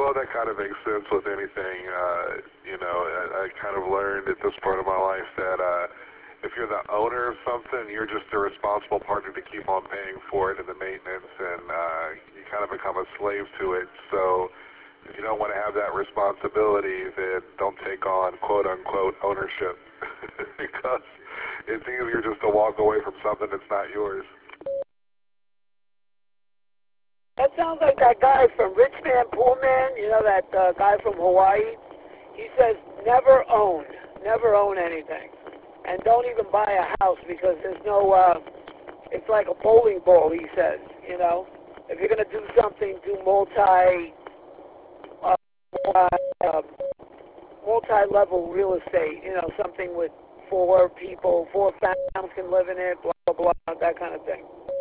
Well, that kind of makes sense with anything. I kind of learned at this point of my life that if you're the owner of something, you're just the responsible partner to keep on paying for it and the maintenance, and you kind of become a slave to it. So if you don't want to have that responsibility, then don't take on quote-unquote ownership because it's easier just to walk away from something that's not yours. That sounds like that guy from Rich Man, Poor Man, that guy from Hawaii. He says never own anything. And don't even buy a house because there's no, it's like a bowling ball, he says, If you're going to do something, do multi-level real estate, something with 4 people, 4 families can live in it, blah, blah, blah, that kind of thing.